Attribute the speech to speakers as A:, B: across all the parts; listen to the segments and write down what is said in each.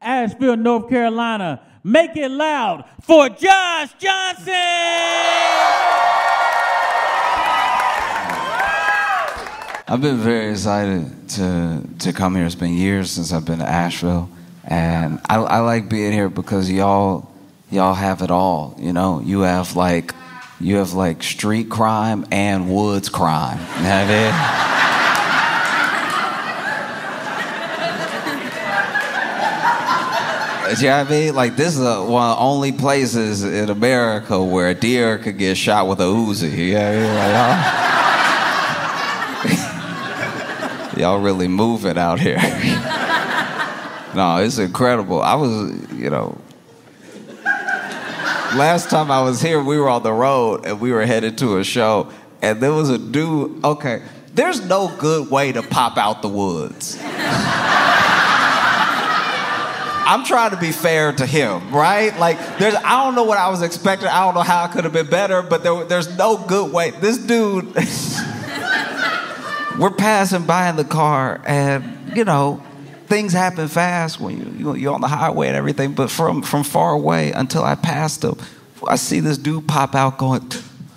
A: Asheville, North Carolina. Make it loud for Josh Johnson!
B: I've been very excited to come here. It's been years since I've been to Asheville, and I like being here because y'all have it all. You know, you have like street crime and woods crime. You know what I mean? You know what I mean? Like, this is one of the only places in America where a deer could get shot with a Uzi. You know what I mean? Like, y'all really moving out here. No, it's incredible. I was, last time I was here, we were on the road and we were headed to a show, and there was a dude. Okay, there's no good way to pop out the woods. I'm trying to be fair to him, right? Like, I don't know what I was expecting. I don't know how it could have been better, but there's no good way. This dude, we're passing by in the car, and, things happen fast when you're on the highway and everything, but from far away until I passed him, I see this dude pop out going...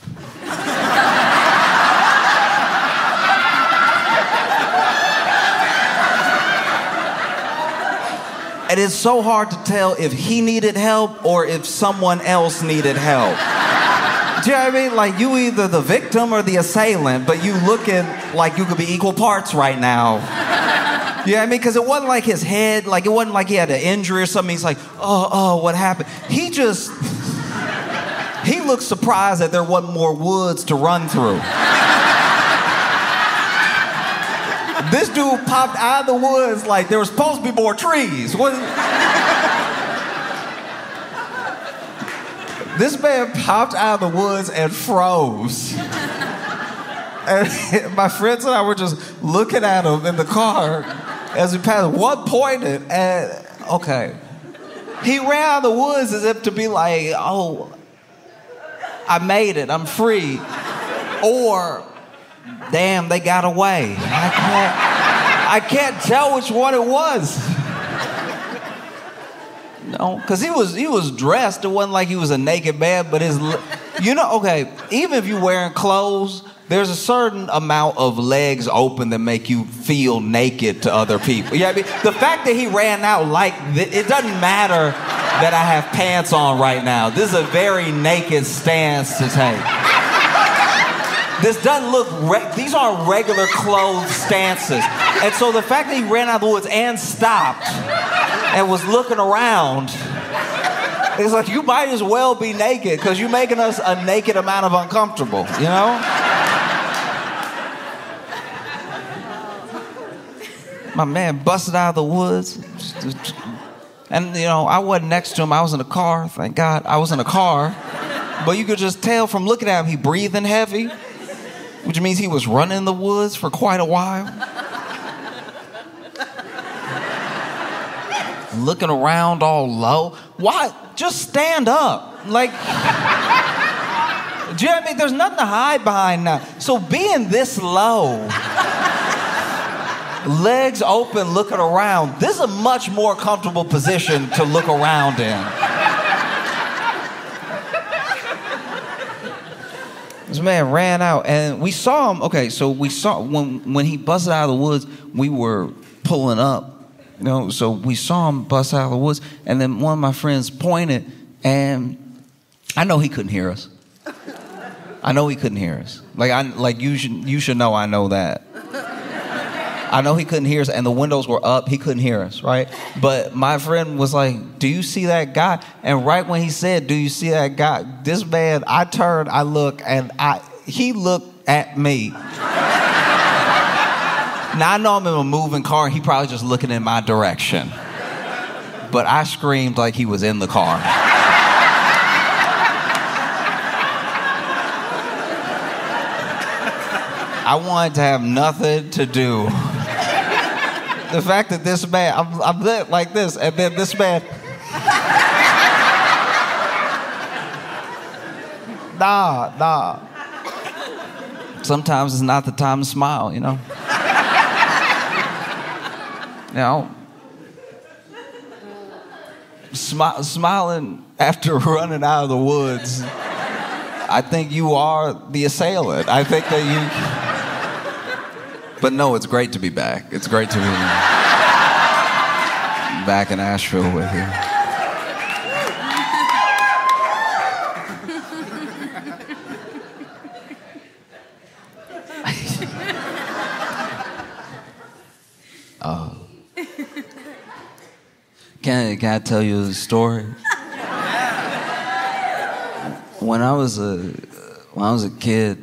B: And it's so hard to tell if he needed help or if someone else needed help. Do you know what I mean? Like, you either the victim or the assailant, but you looking like you could be equal parts right now. You know what I mean? Because it wasn't like his head, like it wasn't like he had an injury or something. He's like, oh, what happened? He looked surprised that there wasn't more woods to run through. This dude popped out of the woods like there was supposed to be more trees. This man popped out of the woods and froze. And my friends and I were just looking at him in the car as we passed. One pointed, and okay. He ran out of the woods as if to be like, oh, I made it, I'm free. Or... damn, they got away. I can't tell which one it was. No, because he was dressed. It wasn't like he was a naked man, but okay, even if you're wearing clothes, there's a certain amount of legs open that make you feel naked to other people. You know what I mean? The fact that he ran out like this, it doesn't matter that I have pants on right now. This is a very naked stance to take. This doesn't look, these aren't regular clothes stances. And so the fact that he ran out of the woods and stopped and was looking around, it's like, you might as well be naked because you're making us a naked amount of uncomfortable, you know? My man busted out of the woods. And, I wasn't next to him. I was in a car, thank God. I was in a car. But you could just tell from looking at him, he breathing heavy. Which means he was running in the woods for quite a while. Looking around all low. Why? Just stand up. Like, do you know what I mean? There's nothing to hide behind now. So being this low, legs open, looking around, this is a much more comfortable position to look around in. This man ran out, and we saw him. Okay, so we saw when he busted out of the woods, we were pulling up, so we saw him bust out of the woods, and then one of my friends pointed, and I know he couldn't hear us. I know he couldn't hear us. Like you should know I know that. I know he couldn't hear us, and the windows were up. He couldn't hear us, right? But my friend was like, do you see that guy? And right when he said, do you see that guy? This man, I turned, I looked, and he looked at me. Now, I know I'm in a moving car. He probably just looking in my direction. But I screamed like he was in the car. I wanted to have nothing to do. The fact that this man, I'm lit like this, and then this man. Nah. Sometimes it's not the time to smile, smiling after running out of the woods, I think you are the assailant. I think that you... But no, it's great to be back. It's great to be back in Asheville with you. Can I tell you a story? When I was a kid,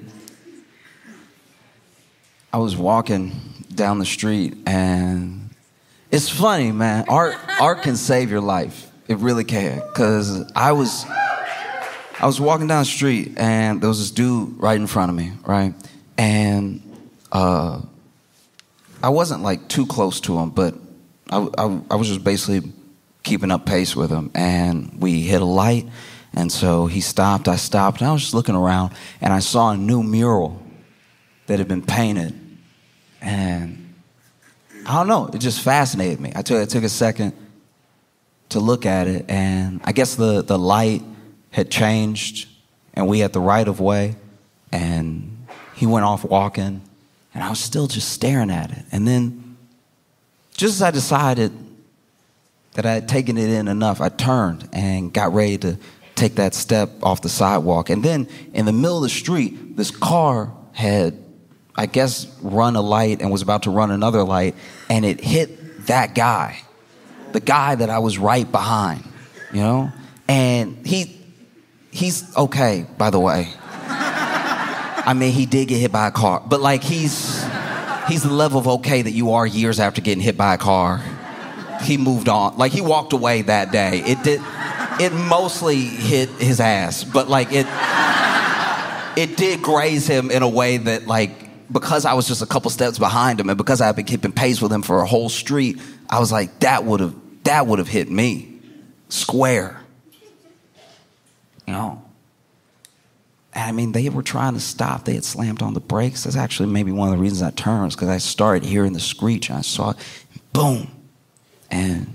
B: I was walking down the street, and it's funny, man. Art can save your life. It really can. Cause I was walking down the street, and there was this dude right in front of me, right? And I wasn't like too close to him, but I was just basically keeping up pace with him, and we hit a light, and so he stopped, I stopped, and I was just looking around, and I saw a new mural that had been painted, and I don't know, it just fascinated me. I took a second to look at it, and I guess the light had changed, and we had the right of way, and he went off walking, and I was still just staring at it, and then just as I decided that I had taken it in enough, I turned and got ready to take that step off the sidewalk. And then in the middle of the street, this car had, I guess, run a light and was about to run another light, and it hit that guy, the guy that I was right behind, you know? And he's okay, by the way. I mean, he did get hit by a car, but like he's the level of okay that you are years after getting hit by a car. He moved on. Like, he walked away that day. It mostly hit his ass, but like it did graze him in a way that, like, because I was just a couple steps behind him and because I had been keeping pace with him for a whole street, I was like, that would have hit me square. You know? And I mean, they were trying to stop. They had slammed on the brakes. That's actually maybe one of the reasons I turned, because I started hearing the screech and I saw it. Boom. And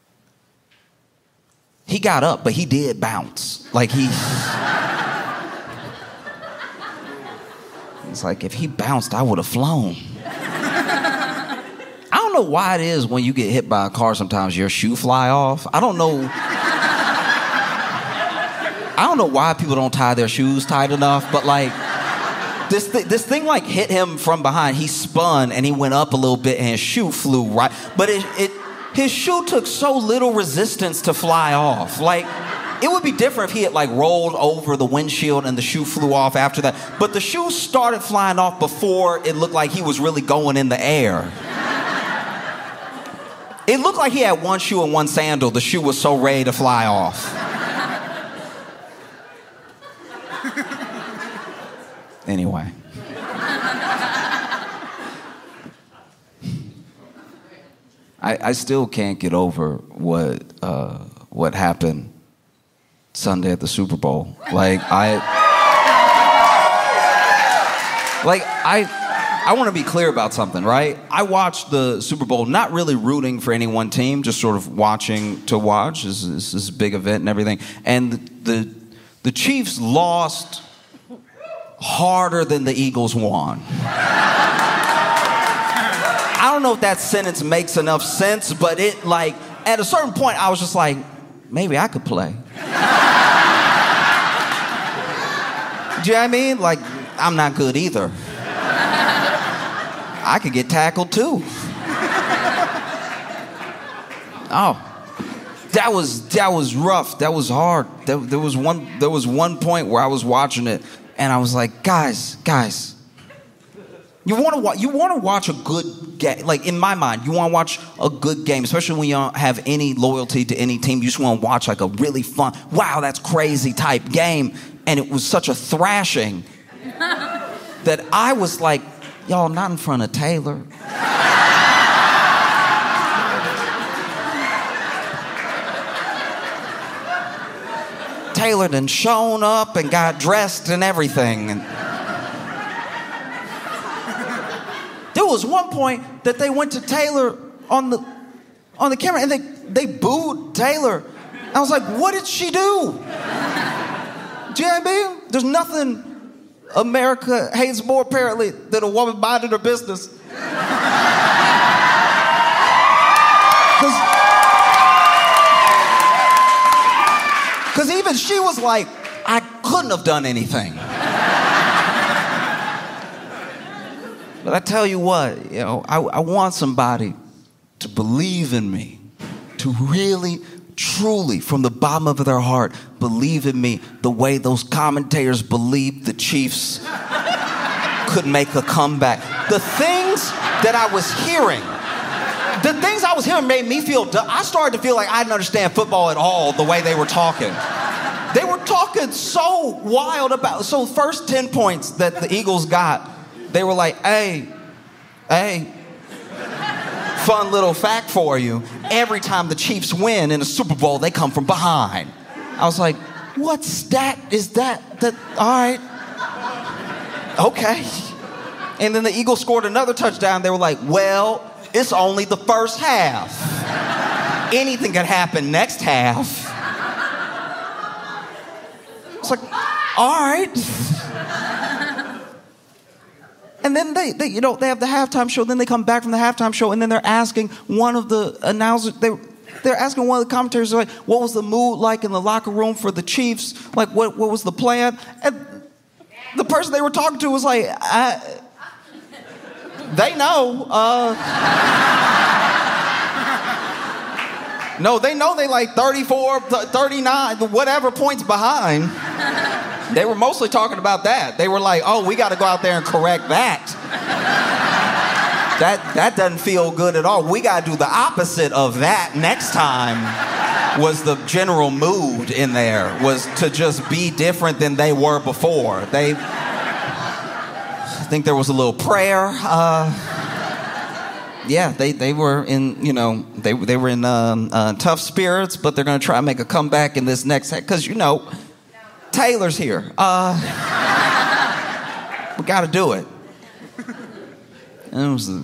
B: he got up, but he did bounce. Like it's like, if he bounced, I would have flown. I don't know why it is when you get hit by a car, sometimes your shoe fly off. I don't know why people don't tie their shoes tight enough, but like this thing like hit him from behind. He spun and he went up a little bit and his shoe flew right, but his shoe took so little resistance to fly off. Like, it would be different if he had like rolled over the windshield and the shoe flew off after that. But the shoe started flying off before it looked like he was really going in the air. It looked like he had one shoe and one sandal. The shoe was so ready to fly off. Anyway. I still can't get over what happened Sunday at the Super Bowl. I want to be clear about something, right? I watched the Super Bowl not really rooting for any one team, just sort of watching to watch. This is a big event and everything. And the Chiefs lost harder than the Eagles won. I don't know if that sentence makes enough sense, but it, like, at a certain point, I was just like, maybe I could play. Do you know what I mean? Like, I'm not good either. I could get tackled too. Oh, that was rough. That was hard. There was one point where I was watching it, and I was like, guys. You want to watch a good game. Like, in my mind, you want to watch a good game, especially when you don't have any loyalty to any team. You just want to watch like a really fun, wow, that's crazy type game. And it was such a thrashing that I was like, y'all, not in front of Taylor. Taylor done shown up and got dressed and everything. And there was one point that they went to Taylor on the camera and they booed Taylor. I was like, what did she do? Do you know what I mean? There's nothing America hates more, apparently, than a woman minding her business. Because even she was like, I couldn't have done anything. But I tell you what, you know, I want somebody to believe in me, to really, truly, from the bottom of their heart, believe in me the way those commentators believed the Chiefs could make a comeback. The things that I was hearing made me feel dumb. I started to feel like I didn't understand football at all the way they were talking. They were talking so wild about, so first 10 points that the Eagles got, they were like, hey, fun little fact for you. Every time the Chiefs win in a Super Bowl, they come from behind. I was like, what stat is that? All right. Okay. And then the Eagles scored another touchdown. They were like, well, it's only the first half. Anything can happen next half. It's like, all right. And then they have the halftime show. Then they come back from the halftime show, and then they're asking one of the announcers. They're asking one of the commentators, like, what was the mood like in the locker room for the Chiefs? Like, what was the plan? And the person they were talking to was like, they know. No, they know they like 34, 39, whatever points behind. They were mostly talking about that. They were like, oh, we got to go out there and correct that. That doesn't feel good at all. We got to do the opposite of that next time. Was the general mood in there, was to just be different than they were before. I think there was a little prayer. Yeah, they were in, you know, they were in tough spirits, but they're going to try and make a comeback in this next, because, you know, Taylor's here. We got to do it. And it was the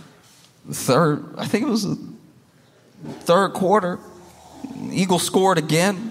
B: third quarter. Eagles scored again.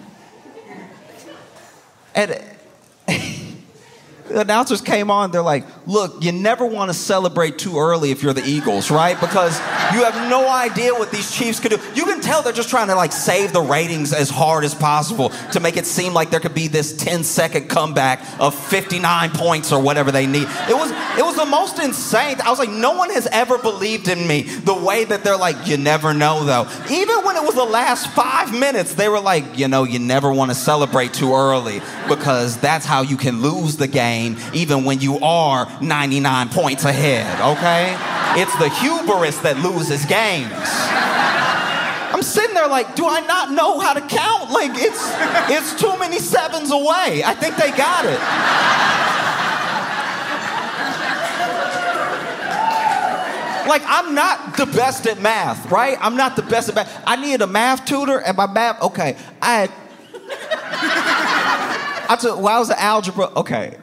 B: And the announcers came on, they're like, look, you never want to celebrate too early if you're the Eagles, right? Because you have no idea what these Chiefs could do. You can tell they're just trying to like save the ratings as hard as possible to make it seem like there could be this 10-second comeback of 59 points or whatever they need. It was the most insane. I was like, no one has ever believed in me the way that they're like, you never know though. Even when it was the last 5 minutes, they were like, you know, you never want to celebrate too early because that's how you can lose the game even when you are 99 points ahead, okay? It's the hubris that loses games. I'm sitting there like, do I not know how to count? Like, it's too many sevens away. I think they got it. Like, I'm not the best at math, right? I'm not the best at math. I needed a math tutor, and my math, okay. I was in algebra, okay.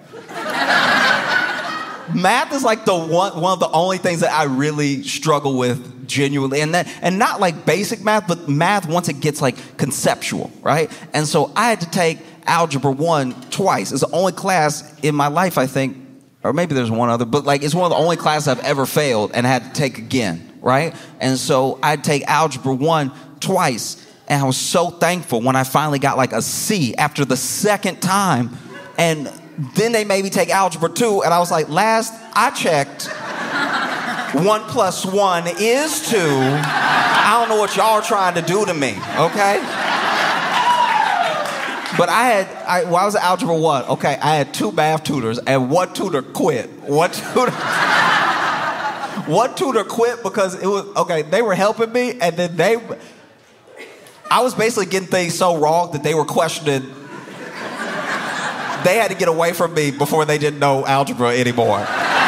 B: Math is like one of the only things that I really struggle with genuinely, and not like basic math, but math once it gets like conceptual, right? And so I had to take Algebra 1 twice. It's the only class in my life, I think, or maybe there's one other, but like it's one of the only classes I've ever failed and had to take again, right? And so I'd take Algebra 1 twice, and I was so thankful when I finally got like a C after the second time, and then they made me take Algebra 2, and I was like, last I checked, 1 + 1 is 2. I don't know what y'all are trying to do to me, okay? But I was at Algebra 1, okay, I had 2 math tutors, and one tutor quit. One tutor quit because it was, okay, they were helping me, and then I was basically getting things so wrong that they were questioning. They had to get away from me before they didn't know algebra anymore.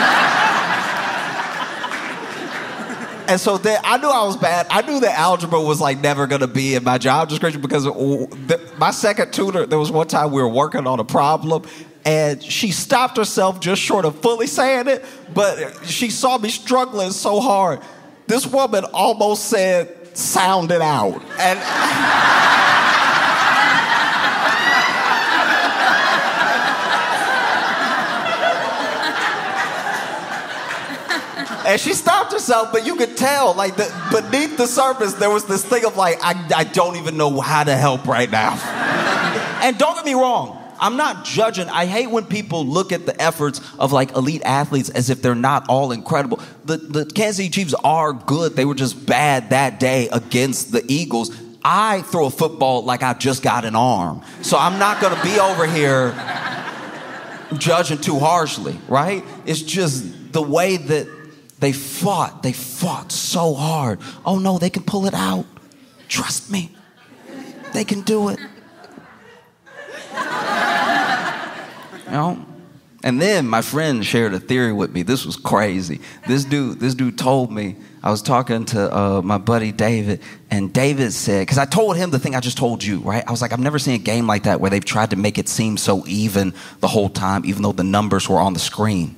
B: And so then I knew I was bad. I knew that algebra was like never going to be in my job description because my second tutor, there was one time we were working on a problem and she stopped herself just short of fully saying it, but she saw me struggling so hard. This woman almost said, sound it out. And And she stopped herself, but you could tell, like, beneath the surface, there was this thing of, like, I don't even know how to help right now. And don't get me wrong, I'm not judging. I hate when people look at the efforts of, like, elite athletes as if they're not all incredible. The Kansas City Chiefs are good. They were just bad that day against the Eagles. I throw a football like I just got an arm. So I'm not going to be over here judging too harshly, right? It's just the way that they fought so hard. Oh no, they can pull it out. Trust me. They can do it. You know? And then my friend shared a theory with me. This was crazy. This dude told me, I was talking to my buddy David, and David said, because I told him the thing I just told you, right? I was like, I've never seen a game like that where they've tried to make it seem so even the whole time, even though the numbers were on the screen.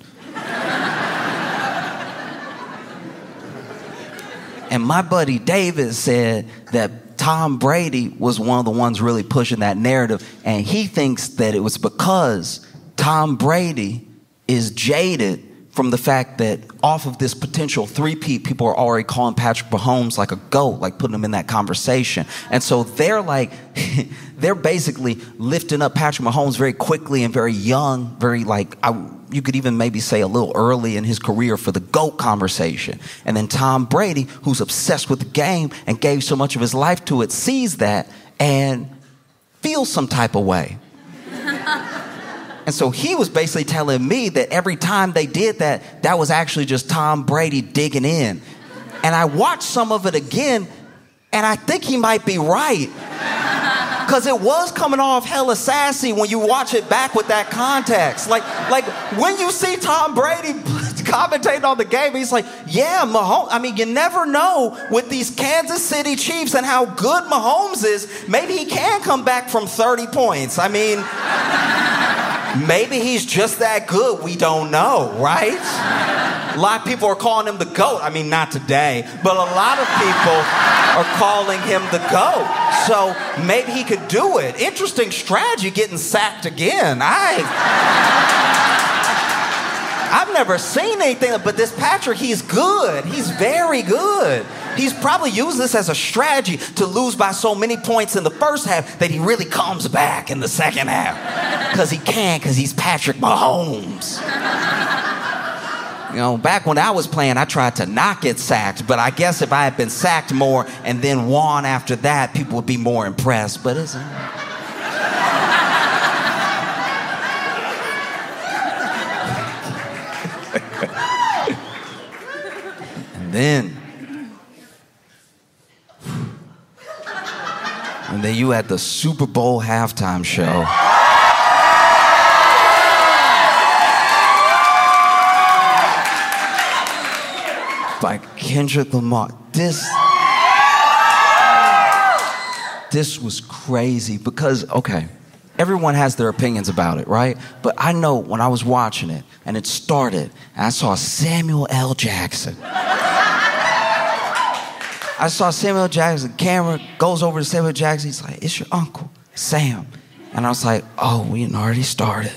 B: And my buddy David said that Tom Brady was one of the ones really pushing that narrative, and he thinks that it was because Tom Brady is jaded from the fact that off of this potential three-peat, people are already calling Patrick Mahomes like a GOAT, like putting him in that conversation. And so they're like, they're basically lifting up Patrick Mahomes very quickly and very young, very like, you could even maybe say a little early in his career for the GOAT conversation. And then Tom Brady, who's obsessed with the game and gave so much of his life to it, sees that and feels some type of way. And so he was basically telling me that every time they did that, that was actually just Tom Brady digging in. And I watched some of it again, and I think he might be right. Because it was coming off hella sassy when you watch it back with that context. Like when you see Tom Brady commentating on the game, he's like, yeah, Mahomes. I mean, you never know with these Kansas City Chiefs and how good Mahomes is. Maybe he can come back from 30 points. I mean, maybe he's just that good. We don't know, right? A lot of people are calling him the GOAT. I mean, not today, but a lot of people are calling him the GOAT. So maybe he could do it. Interesting strategy, getting sacked again. I've never seen anything, but this Patrick, he's good. He's very good. He's probably used this as a strategy to lose by so many points in the first half that he really comes back in the second half. Because he can, because he's Patrick Mahomes. You know, back when I was playing, I tried to not get sacked, but I guess if I had been sacked more and then won after that, people would be more impressed, but it's... And then you had the Super Bowl halftime show. By Kendrick Lamar. This was crazy because, okay, everyone has their opinions about it, right? But I know when I was watching it and it started and I saw Samuel L. Jackson. I saw Samuel Jackson, the camera goes over to Samuel Jackson. He's like, it's your uncle, Sam. And I was like, oh, we had already started.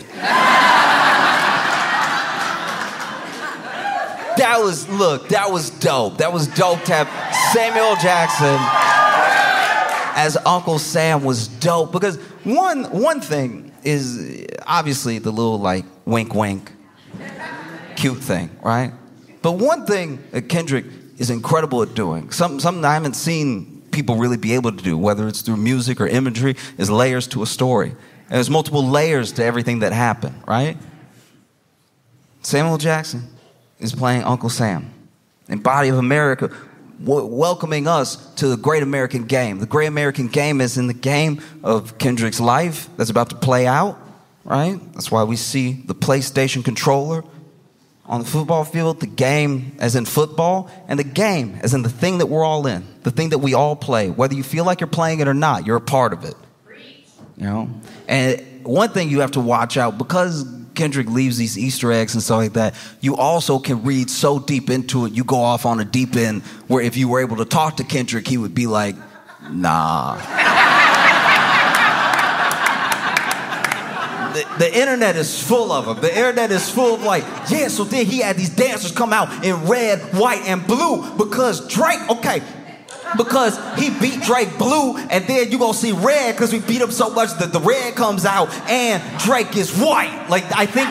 B: That was dope. That was dope to have Samuel Jackson as Uncle Sam was dope. Because one thing is obviously the little like wink wink, cute thing, right? But one thing that Kendrick is incredible at doing, something I haven't seen people really be able to do, whether it's through music or imagery, is layers to a story. And there's multiple layers to everything that happened, right? Samuel Jackson is playing Uncle Sam in Body of America, welcoming us to the Great American Game. The Great American Game is in the game of Kendrick's life that's about to play out, right? That's why we see the PlayStation controller on the football field, the game as in football, and the game as in the thing that we're all in, the thing that we all play. Whether you feel like you're playing it or not, you're a part of it. You know? And one thing you have to watch out, because Kendrick leaves these Easter eggs and stuff like that, you also can read so deep into it, you go off on a deep end where if you were able to talk to Kendrick, he would be like, nah. The internet is full of them. The internet is full of like, yeah, so then he had these dancers come out in red, white, and blue because Drake, because he beat Drake blue, and then you gonna see red because we beat him so much that the red comes out and Drake is white. Like, I think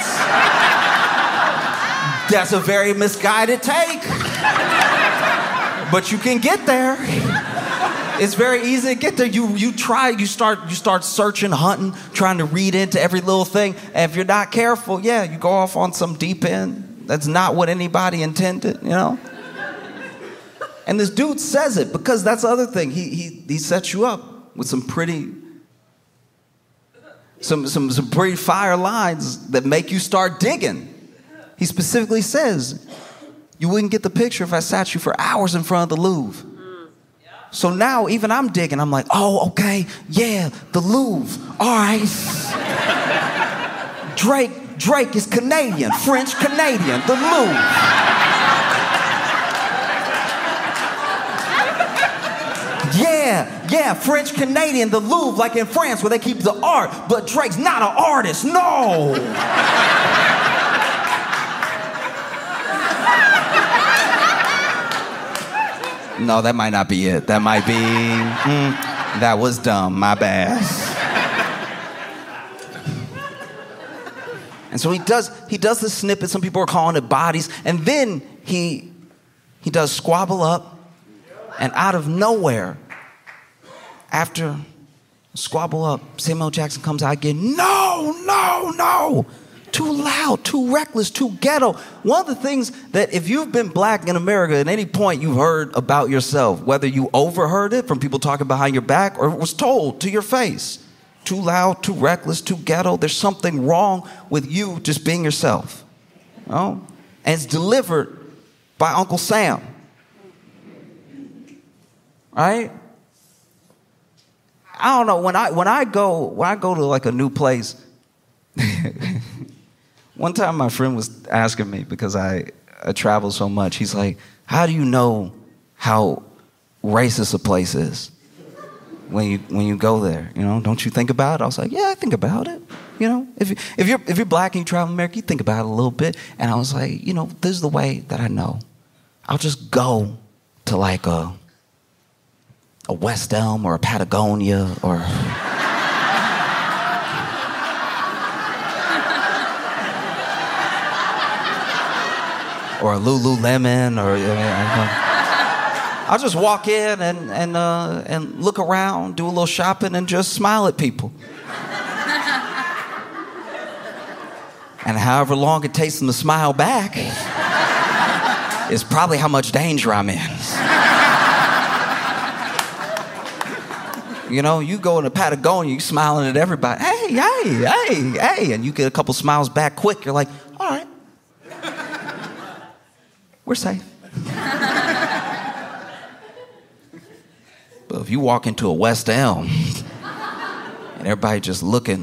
B: that's a very misguided take. But you can get there. It's very easy to get there. You start searching, hunting, trying to read into every little thing. And if you're not careful, yeah, you go off on some deep end. That's not what anybody intended, you know? And this dude says it because that's the other thing. He sets you up with some pretty fire lines that make you start digging. He specifically says, you wouldn't get the picture if I sat you for hours in front of the Louvre. So now even I'm digging. I'm like, oh, okay, yeah, the Louvre. All right. Drake is Canadian, French Canadian, the Louvre. Yeah, French Canadian, the Louvre, like in France where they keep the art. But Drake's not an artist, no. No, that might not be it. That might be, that was dumb, my bad. And so he does this snippet, some people are calling it bodies, and then he does Squabble Up, and out of nowhere, after Squabble Up, Samuel Jackson comes out again, no, too loud, too reckless, too ghetto. One of the things that if you've been black in America at any point you've heard about yourself, whether you overheard it from people talking behind your back or it was told to your face, too loud, too reckless, too ghetto, there's something wrong with you just being yourself. You know? And it's delivered by Uncle Sam. Right? I don't know, when I go to like a new place, one time my friend was asking me, because I travel so much, he's like, how do you know how racist a place is when you go there? You know, don't you think about it? I was like, yeah, I think about it. You know, if you're black and you travel America, you think about it a little bit. And I was like, you know, this is the way that I know. I'll just go to like a West Elm or a Patagonia or or a Lululemon, or I'll just walk in and look around, do a little shopping, and just smile at people. And however long it takes them to smile back is probably how much danger I'm in. You know, you go into Patagonia, you smiling at everybody. Hey, and you get a couple smiles back quick. You're like, all right. We're safe. But if you walk into a West Elm and everybody just looking,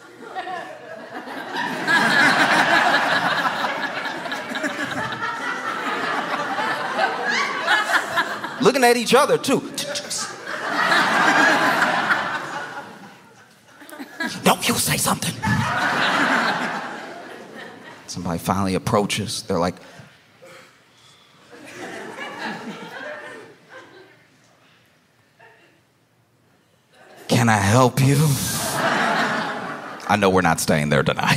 B: looking at each other too. No, you say something. Somebody finally approaches. They're like, can I help you? I know we're not staying there tonight.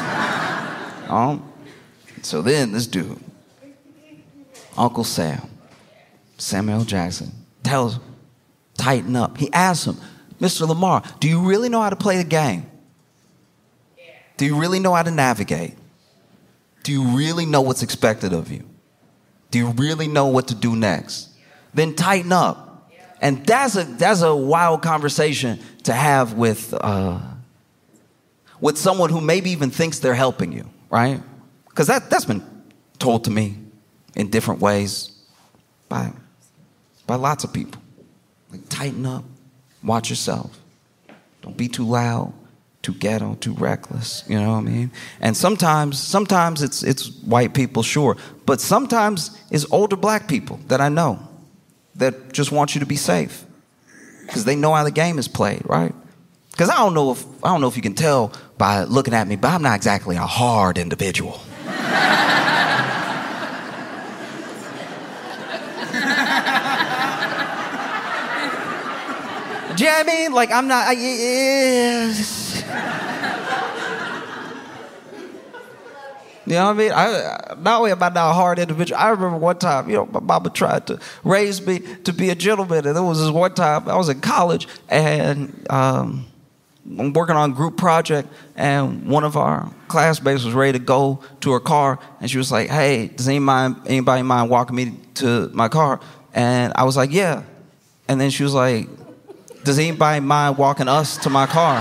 B: So then this dude, Uncle Sam, Samuel Jackson, tells him, tighten up. He asks him, Mr. Lamar, do you really know how to play the game? Do you really know how to navigate? Do you really know what's expected of you? Do you really know what to do next? Then tighten up. And that's a wild conversation to have with someone who maybe even thinks they're helping you, right? Because that's been told to me in different ways by lots of people. Like, tighten up, watch yourself. Don't be too loud, too ghetto, too reckless. You know what I mean? And sometimes it's white people, sure, but sometimes it's older black people that I know that just want you to be safe because they know how the game is played, right? Because I don't know if you can tell by looking at me, but I'm not exactly a hard individual. Do you know what I mean? Like, I'm not... You know what I mean? Not only am I not a hard individual, I remember one time, my mama tried to raise me to be a gentleman. And there was this one time, I was in college, and I'm working on a group project, and one of our classmates was ready to go to her car, and she was like, hey, does anybody mind walking me to my car? And I was like, yeah. And then she was like, does anybody mind walking us to my car?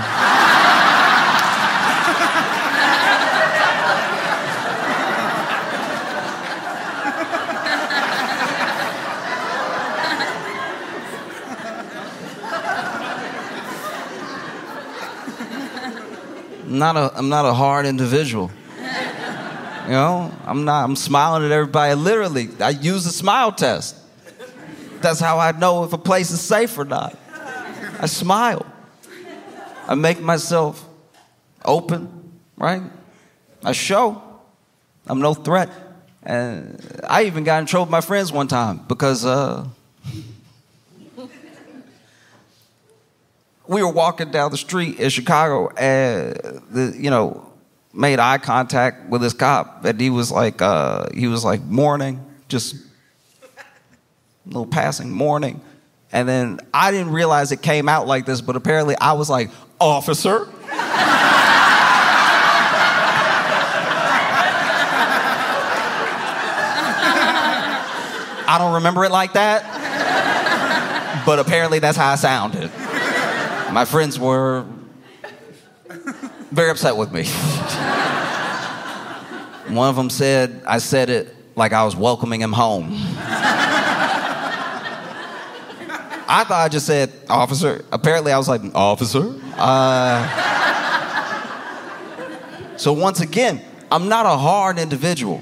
B: I'm not a hard individual. I'm smiling at everybody. Literally, I use the smile test. That's how I know if a place is safe or not. I smile. I make myself open, right? I show. I'm no threat. And I even got in trouble with my friends one time because we were walking down the street in Chicago and, made eye contact with this cop. And he was like mourning, just a little passing mourning. And then I didn't realize it came out like this, but apparently I was like, officer. I don't remember it like that, but apparently that's how I sounded. My friends were very upset with me. One of them said I said it like I was welcoming him home. I thought I just said, officer. Apparently I was like, officer? So once again, I'm not a hard individual.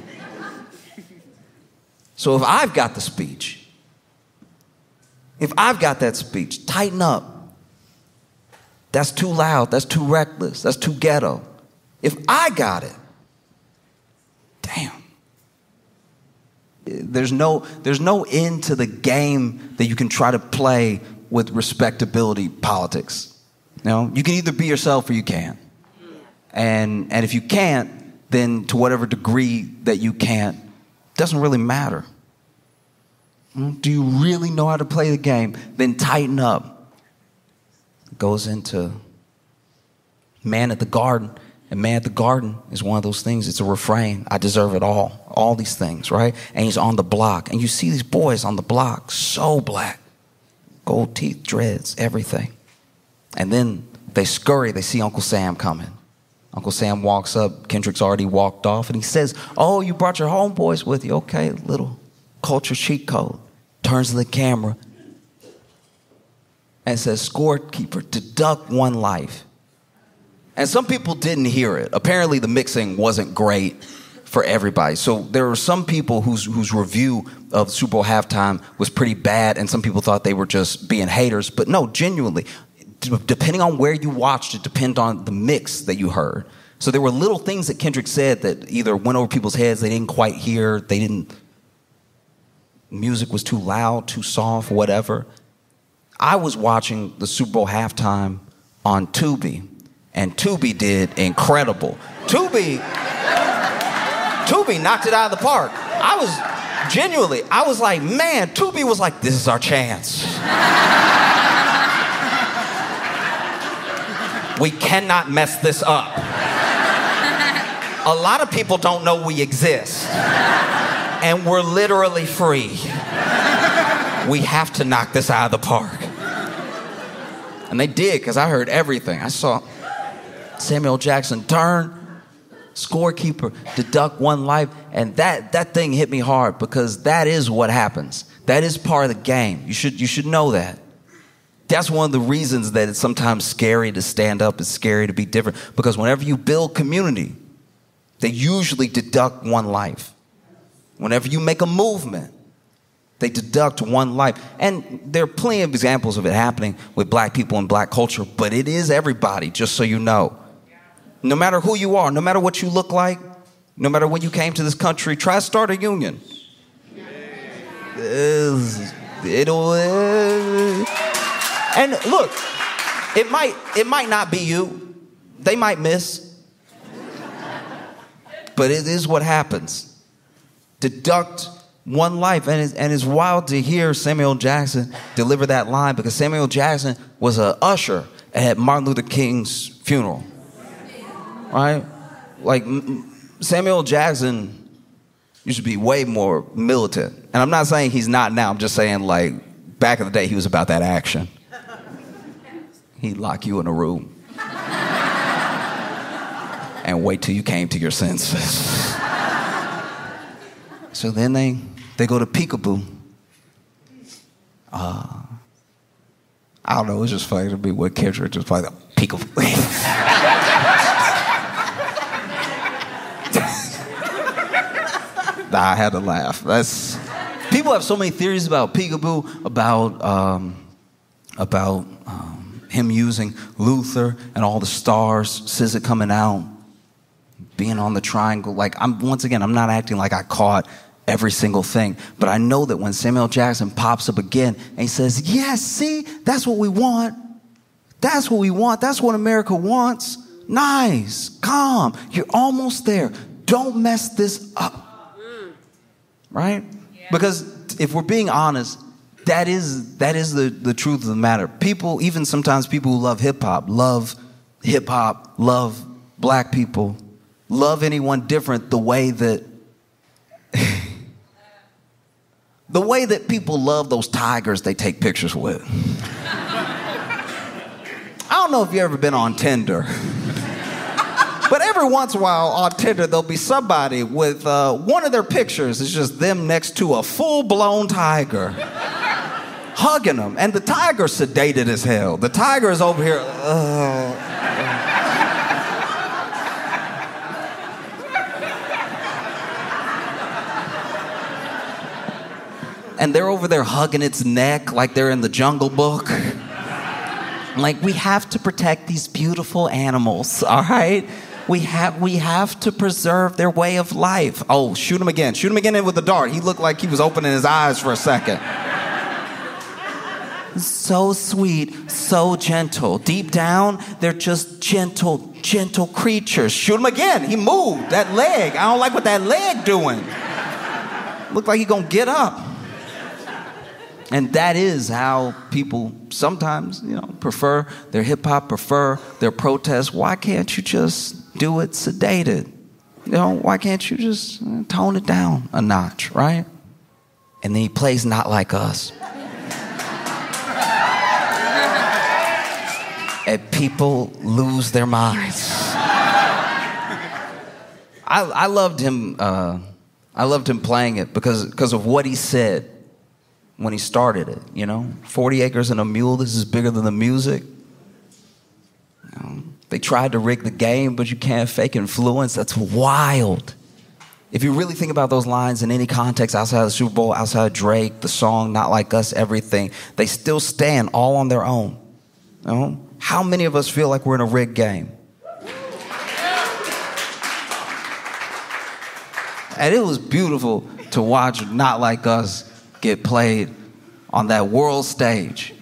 B: So if I've got the speech, if I've got that speech, tighten up. That's too loud. That's too reckless. That's too ghetto. If I got it, damn. There's no end to the game that you can try to play with respectability politics. You can either be yourself or you can't. And if you can't, then to whatever degree that you can't, doesn't really matter. Do you really know how to play the game? Then tighten up. Goes into Man at the Garden. And Man at the Garden is one of those things. It's a refrain. I deserve it all. All these things, right? And he's on the block. And you see these boys on the block, so black. Gold teeth, dreads, everything. And then they scurry. They see Uncle Sam coming. Uncle Sam walks up. Kendrick's already walked off. And he says, oh, you brought your homeboys with you. Okay, little culture cheat code. Turns to the camera and says, scorekeeper, deduct one life. And some people didn't hear it. Apparently the mixing wasn't great for everybody. So there were some people whose review of Super Bowl halftime was pretty bad, and some people thought they were just being haters. But no, genuinely, depending on where you watched, it depended on the mix that you heard. So there were little things that Kendrick said that either went over people's heads, they didn't quite hear, music was too loud, too soft, whatever. I was watching the Super Bowl halftime on Tubi, and Tubi did incredible. Tubi knocked it out of the park. I was like, man, Tubi was like, this is our chance. We cannot mess this up. A lot of people don't know we exist, and we're literally free. We have to knock this out of the park. And they did, because I heard everything. I saw Samuel Jackson turn, scorekeeper, deduct one life, and that thing hit me hard, because that is what happens. That is part of the game. You should know that. That's one of the reasons that it's sometimes scary to stand up. It's scary to be different, because whenever you build community, they usually deduct one life. Whenever you make a movement, They deduct one life. And there are plenty of examples of it happening with black people and black culture, but it is everybody, just so you know. No matter who you are, no matter what you look like, no matter when you came to this country, try to start a union. And look, it might not be you. They might miss. But it is what happens. Deduct one life. And it's wild to hear Samuel Jackson deliver that line, because Samuel Jackson was an usher at Martin Luther King's funeral. Right? Like, Samuel Jackson used to be way more militant. And I'm not saying he's not now. I'm just saying, like, back in the day, he was about that action. He'd lock you in a room and wait till you came to your senses. So then they go to Peekaboo. I don't know, it's just funny to me what character just like Peekaboo. I had to laugh. People have so many theories about Peekaboo, about him using Luther and all the stars, SZA coming out, being on the triangle. Like, I'm not acting like I caught every single thing, but I know that when Samuel Jackson pops up again and he says, "Yes, see, that's what we want. That's what we want. That's what America wants. Nice, calm. You're almost there. Don't mess this up." Right? Yeah. Because if we're being honest, that is the truth of the matter. People, even sometimes people who love hip-hop, love black people, love anyone different the way that people love those tigers they take pictures with. I don't know if you've ever been on Tinder. But every once in a while on Tinder, there'll be somebody with one of their pictures is just them next to a full-blown tiger, hugging them. And the tiger's sedated as hell. The tiger is over here. And they're over there hugging its neck like they're in the Jungle Book. Like, we have to protect these beautiful animals, all right? We have to preserve their way of life. Oh, shoot him again. Shoot him again in with the dart. He looked like he was opening his eyes for a second. So sweet, so gentle. Deep down, they're just gentle creatures. Shoot him again. He moved. That leg. I don't like what that leg doing. Looked like he gonna get up. And that is how people sometimes, prefer their hip-hop, prefer their protests. Why can't you just do it sedated? Why can't you just tone it down a notch, right? And then he plays Not Like Us. And people lose their minds. I loved him. I loved him playing it because of what he said when he started it. 40 acres and a mule. This is bigger than the music. They tried to rig the game, but you can't fake influence. That's wild. If you really think about those lines in any context outside of the Super Bowl, outside of Drake, the song, Not Like Us, everything, they still stand all on their own. How many of us feel like we're in a rigged game? And it was beautiful to watch Not Like Us get played on that world stage,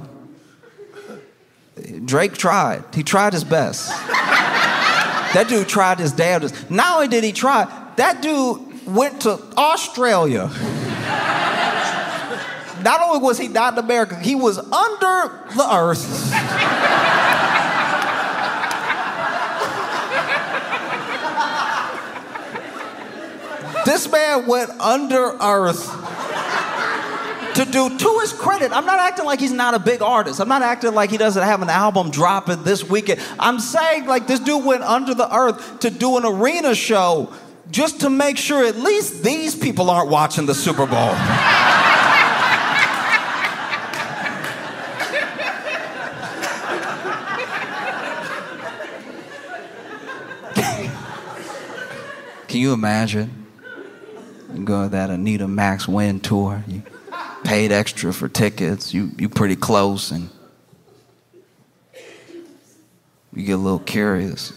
B: Drake tried. He tried his best. That dude tried his damnedest. Not only did he try, that dude went to Australia. Not only was he not in America, he was under the earth. This man went under earth to do, to his credit, I'm not acting like he's not a big artist. I'm not acting like he doesn't have an album dropping this weekend. I'm saying like this dude went under the earth to do an arena show just to make sure at least these people aren't watching the Super Bowl. Can you imagine? You go to that Anita Max Win tour. paid extra for tickets. You pretty close, and you get a little curious.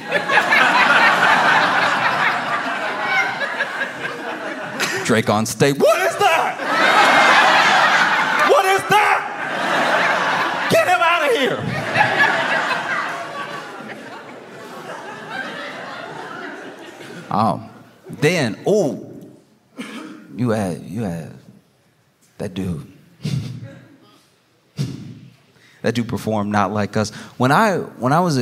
B: Drake on stage. What is that? What is that? Get him out of here. Then, you had that dude. That dude performed Not Like Us. When I was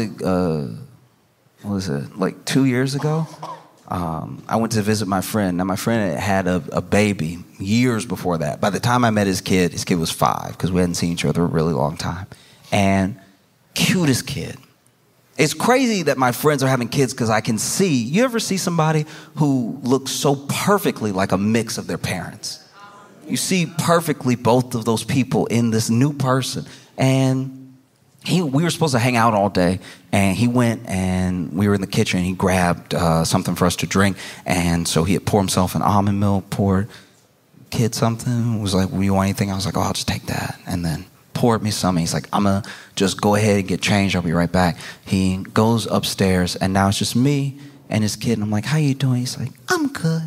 B: like 2 years ago, I went to visit my friend. Now, my friend had a baby years before that. By the time I met his kid was 5, because we hadn't seen each other a really long time. And cutest kid. It's crazy that my friends are having kids because I can see. You ever see somebody who looks so perfectly like a mix of their parents? You see perfectly both of those people in this new person. And we were supposed to hang out all day, and he went and we were in the kitchen, and he grabbed something for us to drink. And so he had poured himself an almond milk, poured kid something, was like, "Will you want anything?" I was like, "Oh, I'll just take that." And then poured me something. He's like, "I'm going to just go ahead and get changed. I'll be right back." He goes upstairs, and now it's just me and his kid. And I'm like, "How you doing?" He's like, "I'm good."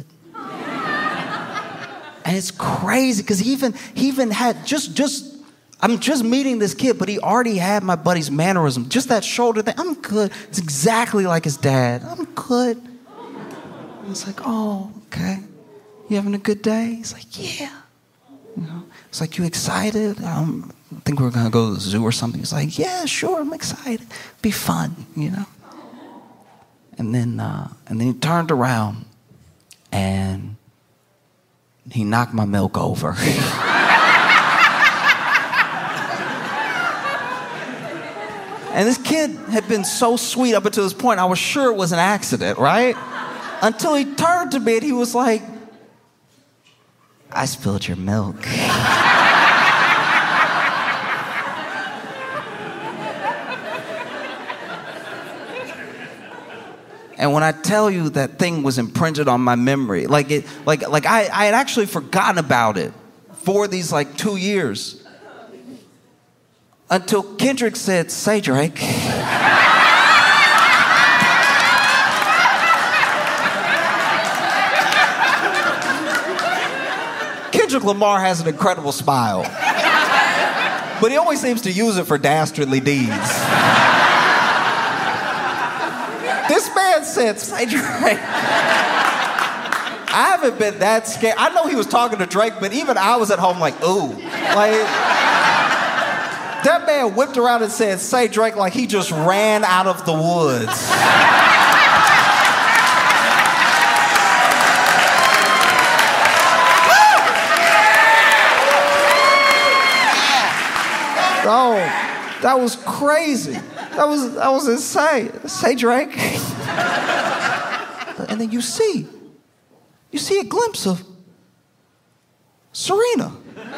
B: And it's crazy because he even had I'm just meeting this kid, but he already had my buddy's mannerism. Just that shoulder thing. "I'm good." It's exactly like his dad. "I'm good." I was like, "Oh, okay. You having a good day?" He's like, "Yeah." You know, it's like, "You excited? I think we're gonna go to the zoo or something." He's like, "Yeah, sure, I'm excited. Be fun, you know." And then he turned around and he knocked my milk over. And this kid had been so sweet up until this point. I was sure it was an accident, right? Until he turned to me and he was like, "I spilled your milk." And when I tell you that thing was imprinted on my memory, I had actually forgotten about it for these 2 years. Until Kendrick said, "Say, Drake." Kendrick Lamar has an incredible smile. But he always seems to use it for dastardly deeds. This man said, "Say, Drake." I haven't been that scared. I know he was talking to Drake, but even I was at home like, ooh. That man whipped around and said, "Say, Drake," like he just ran out of the woods. Oh, that was crazy. That was insane. "Say, Drake." And then you see a glimpse of Serena.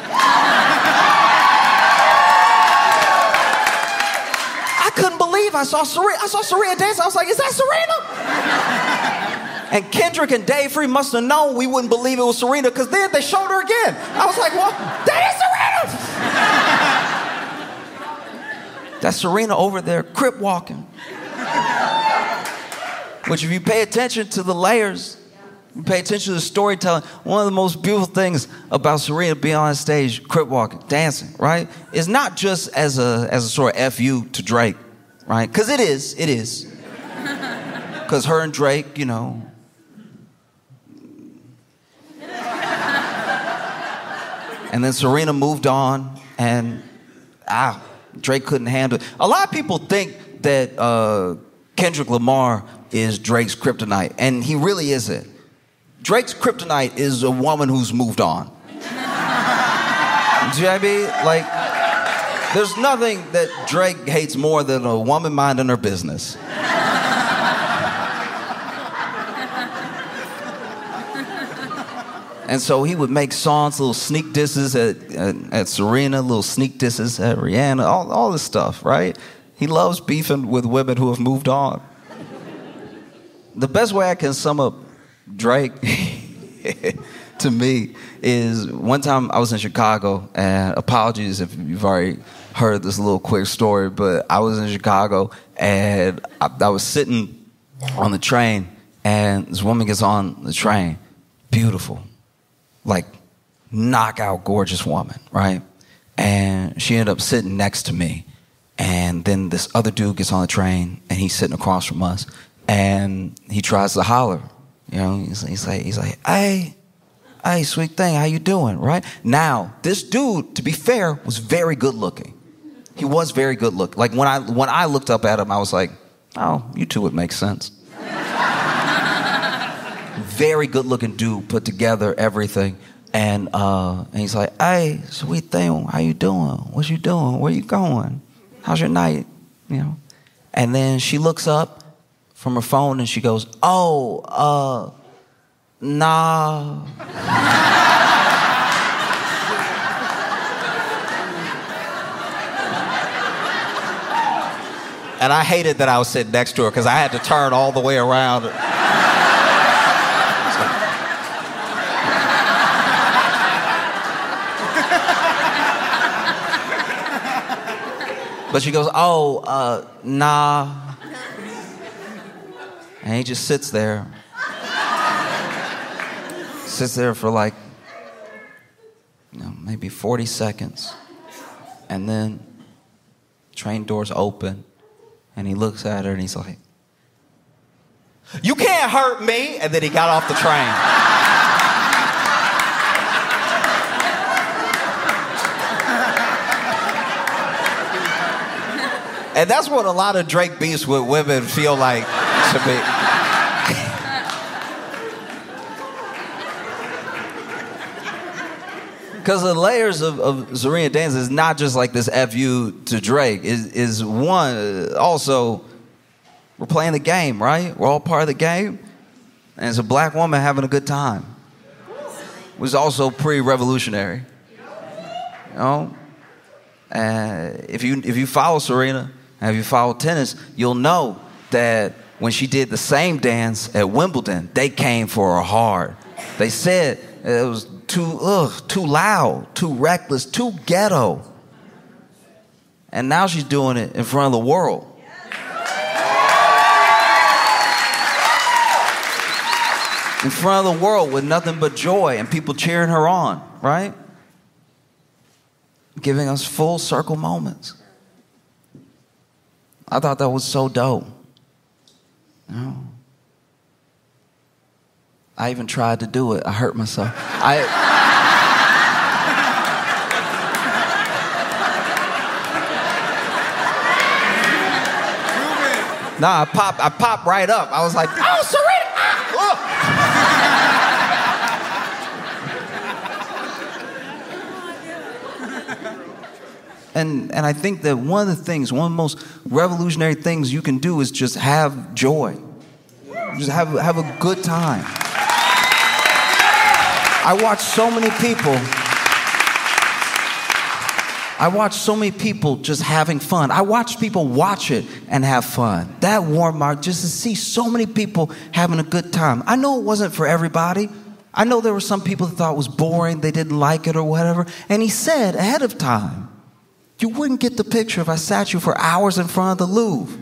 B: I couldn't believe I saw Serena dance. I was like, "Is that Serena?" And Kendrick and Dave Free must have known we wouldn't believe it was Serena, because then they showed her again. I was like, "Well, that is Serena!" That's Serena over there, crip walking. Which, if you pay attention to the layers, you pay attention to the storytelling, one of the most beautiful things about Serena being on stage, crip walking, dancing, right, is not just as a sort of FU to Drake, right? Because it is. Because her and Drake, you know. And then Serena moved on, and Drake couldn't handle it. A lot of people think that Kendrick Lamar is Drake's kryptonite, and he really isn't. Drake's kryptonite is a woman who's moved on. Do you know what I mean? There's nothing that Drake hates more than a woman minding her business. And so he would make songs, little sneak disses at Serena, little sneak disses at Rihanna, all this stuff, right? He loves beefing with women who have moved on. The best way I can sum up Drake to me is one time I was in Chicago, and apologies if you've already heard this little quick story, but I was in Chicago, and I was sitting on the train, and this woman gets on the train, beautiful, like knockout gorgeous woman, right? And she ended up sitting next to me. And then this other dude gets on the train, and he's sitting across from us, and he tries to holler. You know, he's like, hey, sweet thing, how you doing, right? Now, this dude, to be fair, was very good looking. He was very good looking. Like, when I looked up at him, I was like, oh, you two would make sense. Very good looking dude, put together, everything. And he's like, hey, sweet thing, how you doing? What you doing? Where you going? How's your night? You know? And then she looks up from her phone and she goes, oh, nah. And I hated that I was sitting next to her because I had to turn all the way around. But she goes, oh, nah. And he just sits there. Sits there for like, maybe 40 seconds. And then train doors open. And he looks at her and he's like, you can't hurt me. And then he got off the train. And that's what a lot of Drake beefs with women feel like to me. Because the layers of Serena Dance is not just like this FU to Drake. Is one, also, we're playing the game, right? We're all part of the game. And it's a black woman having a good time. It was also pre-revolutionary. You know? If you follow Serena, and if you follow tennis, you'll know that when she did the same dance at Wimbledon, they came for her hard. They said it was too loud, too reckless, too ghetto. And now she's doing it in front of the world. In front of the world with nothing but joy and people cheering her on, right? Giving us full circle moments. I thought that was so dope. You know? I even tried to do it. I hurt myself. Nah, I popped right up. I was like, oh, Serena! And I think that one of the most revolutionary things you can do is just have joy. Just have a good time. I watch so many people just having fun. I watch people watch it and have fun. That warmed my heart just to see so many people having a good time. I know it wasn't for everybody. I know there were some people that thought it was boring, they didn't like it or whatever. And he said ahead of time, you wouldn't get the picture if I sat you for hours in front of the Louvre.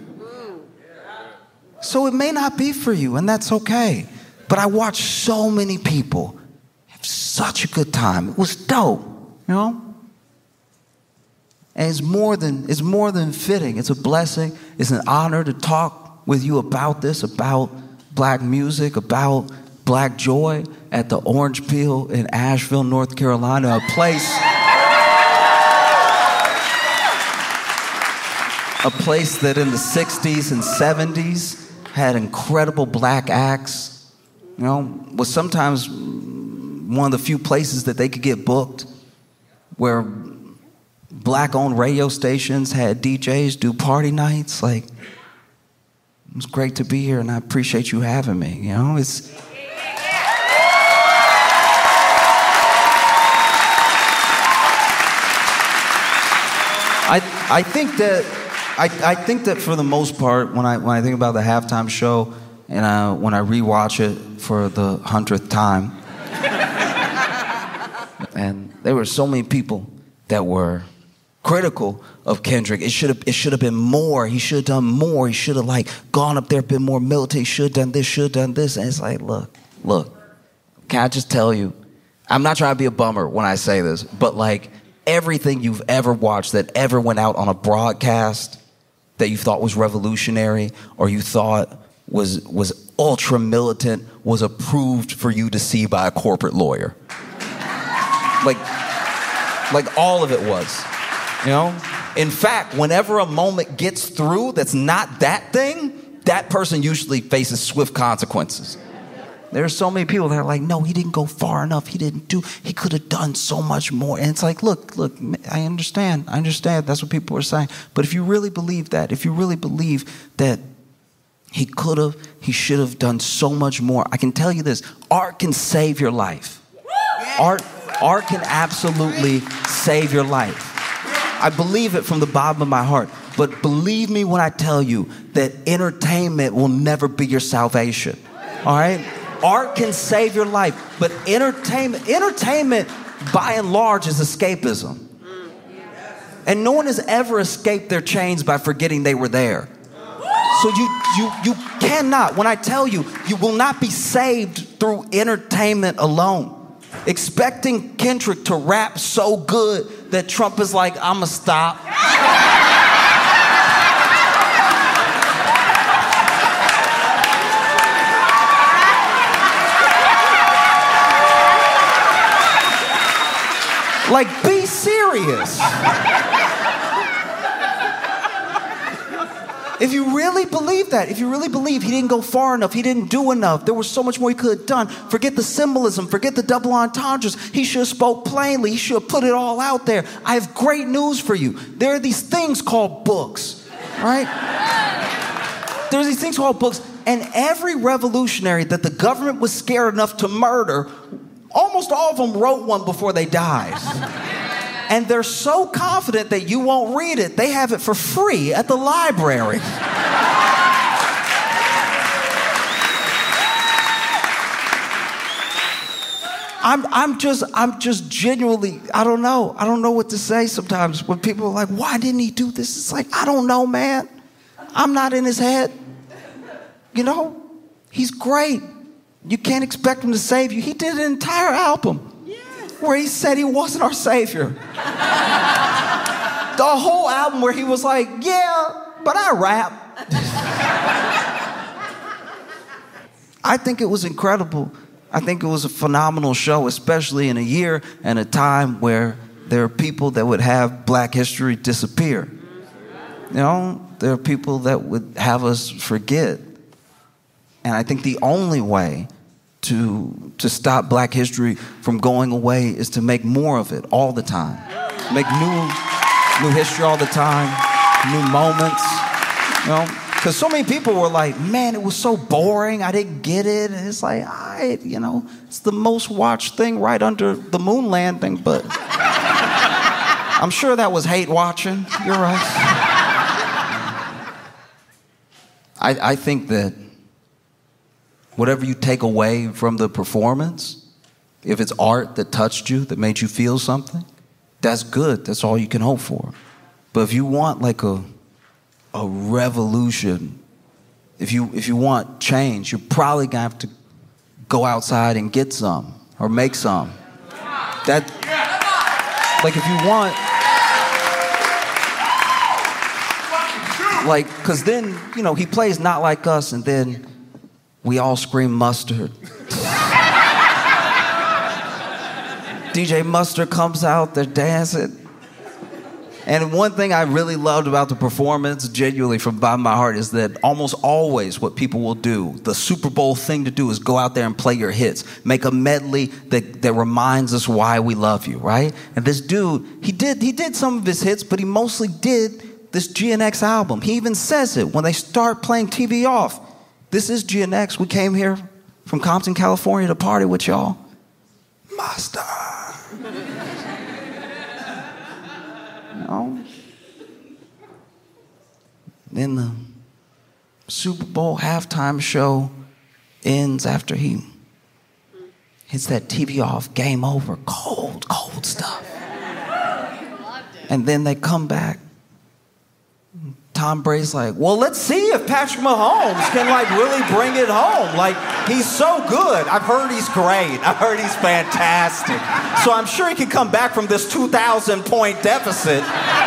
B: So it may not be for you, and that's okay. But I watched so many people have such a good time. It was dope, you know? And it's more than fitting. It's a blessing. It's an honor to talk with you about this, about black music, about black joy at the Orange Peel in Asheville, North Carolina, a place that in the 60s and 70s had incredible black acts, you know, was sometimes one of the few places that they could get booked, where black-owned radio stations had DJs do party nights. Like, it was great to be here, and I appreciate you having me, you know? I think that for the most part, when I think about the halftime show and when I rewatch it for the 100th time, And there were so many people that were critical of Kendrick. It should have been more. He should have done more. He should have like gone up there, been more militant. He should have done this, should have done this. And it's like, look, can I just tell you, I'm not trying to be a bummer when I say this, but like everything you've ever watched that ever went out on a broadcast that you thought was revolutionary or you thought was ultra militant was approved for you to see by a corporate lawyer. Like all of it was, you know? In fact, whenever a moment gets through that's not that thing, that person usually faces swift consequences. There are so many people that are like, no, he didn't go far enough. He could have done so much more. And it's like, look, I understand. That's what people are saying. But if you really believe that, if you really believe that he could have, he should have done so much more, I can tell you this, art can save your life. Art can absolutely save your life. I believe it from the bottom of my heart. But believe me when I tell you that entertainment will never be your salvation. All right? Art can save your life, but entertainment by and large is escapism. And no one has ever escaped their chains by forgetting they were there. So you cannot, when I tell you, you will not be saved through entertainment alone. Expecting Kendrick to rap so good that Trump is like, I'ma stop. Like, be serious. If you really believe that, if you really believe he didn't go far enough, he didn't do enough, there was so much more he could have done, forget the symbolism, forget the double entendres. He should have spoke plainly. He should have put it all out there. I have great news for you. There are these things called books, right? There's these things called books, and every revolutionary that the government was scared enough to murder, almost all of them wrote one before they died. And they're so confident that you won't read it, they have it for free at the library. I'm just genuinely, I don't know what to say sometimes when people are like, why didn't he do this? It's like, I don't know, man. I'm not in his head. You know, he's great. You can't expect him to save you. He did an entire album where he said he wasn't our savior. The whole album where he was like, yeah, but I rap. I think it was incredible. I think it was a phenomenal show, especially in a year and a time where there are people that would have Black history disappear. You know, there are people that would have us forget. And I think the only way to stop Black history from going away is to make more of it all the time. Make new history all the time, new moments, you know? Because so many people were like, man, it was so boring, I didn't get it. And it's like, it's the most watched thing right under the moon landing, but I'm sure that was hate watching. You're right. I think that whatever you take away from the performance, if it's art that touched you, that made you feel something, that's good. That's all you can hope for. But if you want like a revolution, if you want change, you're probably gonna have to go outside and get some or make some. That, like, if you want, like, because then, you know, he plays Not Like Us and then we all scream Mustard. DJ Mustard comes out, they're dancing. And one thing I really loved about the performance, genuinely from the bottom of my heart, is that almost always what people will do, the Super Bowl thing to do is go out there and play your hits. Make a medley that reminds us why we love you, right? And this dude, he did some of his hits, but he mostly did this GNX album. He even says it when they start playing TV Off. This is GNX. We came here from Compton, California to party with y'all. Master. You know? Then the Super Bowl halftime show ends after he hits that TV off, game over, cold stuff. And then they come back. Tom Brady's like, well, let's see if Patrick Mahomes can like really bring it home. Like, he's so good. I've heard he's great. I've heard he's fantastic. So I'm sure he can come back from this 2,000-point deficit.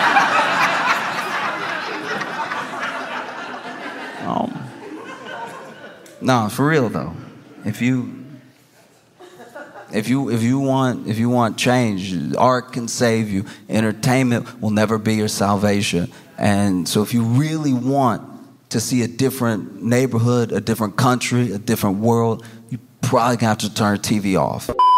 B: No, for real though. If you want change, art can save you. Entertainment will never be your salvation. And so if you really want to see a different neighborhood, a different country, a different world, you probably have to turn TV off.